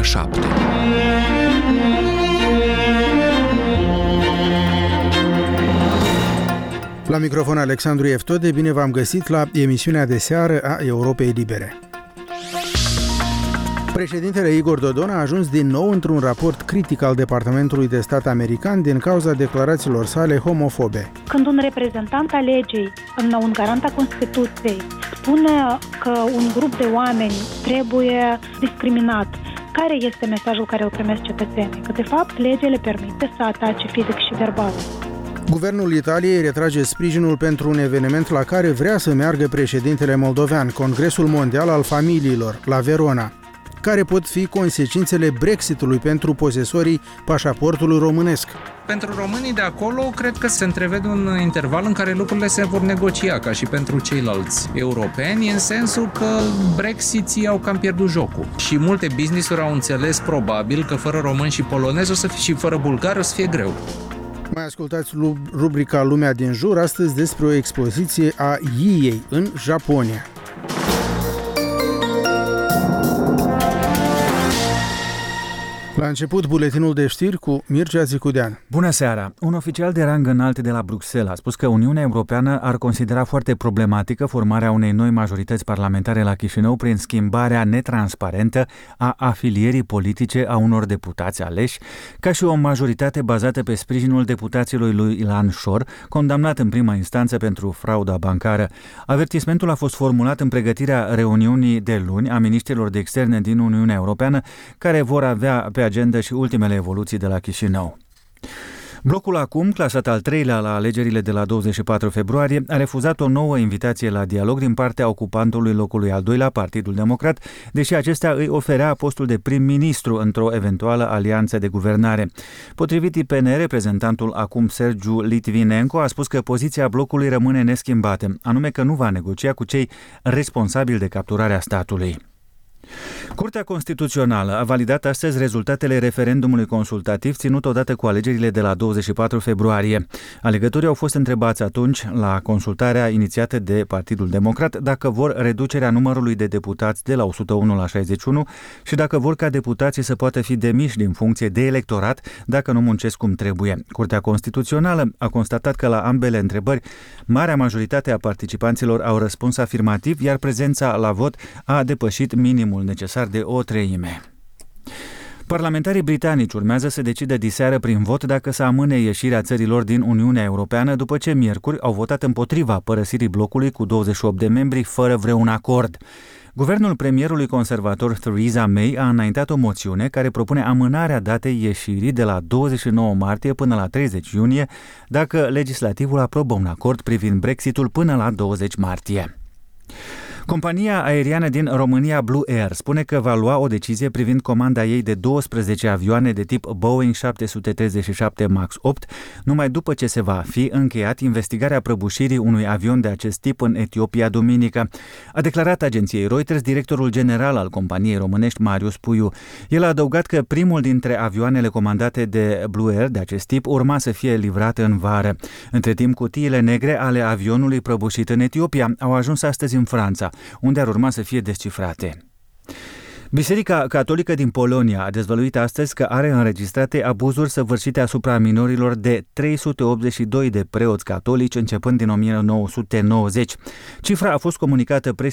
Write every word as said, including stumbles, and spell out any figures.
șapte. La microfon Alexandru Eftode, bine v-am găsit la emisiunea de seară a Europei Libere. Președintele Igor Dodon a ajuns din nou într-un raport critic al Departamentului de Stat american din cauza declarațiilor sale homofobe. Când un reprezentant al legii, un garant a Constituției, spune că un grup de oameni trebuie discriminat, care este mesajul care îl primesc cetățenii? Că, de fapt, legea le permite să atace fizic și verbal. Guvernul Italiei retrage sprijinul pentru un eveniment la care vrea să meargă președintele moldovean, Congresul Mondial al Familiilor, la Verona. Care pot fi consecințele Brexitului pentru posesorii pașaportului românesc? Pentru românii de acolo, cred că se întrevede un interval în care lucrurile se vor negocia, ca și pentru ceilalți europeni, în sensul că Brexiții au cam pierdut jocul. Și multe business-uri au înțeles probabil că fără români și polonezi o să fie, și fără bulgari o să fie greu. Mai ascultați rubrica Lumea din jur, astăzi despre o expoziție a Iei în Japonia. La început, buletinul de știri cu Mircea Zicudean. Bună seara! Un oficial de rang înalt de la Bruxelles a spus că Uniunea Europeană ar considera foarte problematică formarea unei noi majorități parlamentare la Chișinău prin schimbarea netransparentă a afilierii politice a unor deputați aleși, ca și o majoritate bazată pe sprijinul deputaților lui Ilan Șor, condamnat în prima instanță pentru frauda bancară. Avertismentul a fost formulat în pregătirea reuniunii de luni a miniștrilor de externe din Uniunea Europeană, care vor avea pe agenda și ultimele evoluții de la Chișinău. Blocul Acum, clasat al treilea la alegerile de la douăzeci și patru februarie, a refuzat o nouă invitație la dialog din partea ocupantului locului al doilea, Partidul Democrat, deși acesta îi oferea postul de prim-ministru într-o eventuală alianță de guvernare. Potrivit I P N, reprezentantul Acum, Sergiu Litvinenko, a spus că poziția blocului rămâne neschimbată, anume că nu va negocia cu cei responsabili de capturarea statului. Curtea Constituțională a validat astăzi rezultatele referendumului consultativ ținut odată cu alegerile de la douăzeci și patru februarie. Alegătorii au fost întrebați atunci, la consultarea inițiată de Partidul Democrat, dacă vor reducerea numărului de deputați de la o sută unu la șaizeci și unu și dacă vor ca deputații să poată fi demiși din funcție de electorat dacă nu muncesc cum trebuie. Curtea Constituțională a constatat că la ambele întrebări, marea majoritate a participanților au răspuns afirmativ, iar prezența la vot a depășit minimul necesar de o treime. Parlamentarii britanici urmează să decidă diseară prin vot dacă să amâne ieșirea țărilor din Uniunea Europeană, după ce miercuri au votat împotriva părăsirii blocului cu douăzeci și opt de membri fără vreun acord. Guvernul premierului conservator Theresa May a înaintat o moțiune care propune amânarea datei ieșirii de la douăzeci și nouă martie până la treizeci iunie, dacă legislativul aprobă un acord privind Brexitul până la douăzeci martie. Compania aeriană din România Blue Air spune că va lua o decizie privind comanda ei de douăsprezece avioane de tip Boeing șapte sute treizeci și șapte MAX opt, numai după ce se va fi încheiat investigarea prăbușirii unui avion de acest tip în Etiopia duminică. A declarat agenției Reuters directorul general al companiei românești, Marius Puiu. El a adăugat că primul dintre avioanele comandate de Blue Air de acest tip urma să fie livrat în vară. Între timp, cutiile negre ale avionului prăbușit în Etiopia au ajuns astăzi în Franța, unde ar urma să fie descifrate. Biserica Catolică din Polonia a dezvăluit astăzi că are înregistrate abuzuri săvârșite asupra minorilor de trei sute optzeci și doi de preoți catolici începând din o mie nouă sute nouăzeci. Cifra a fost comunicată presei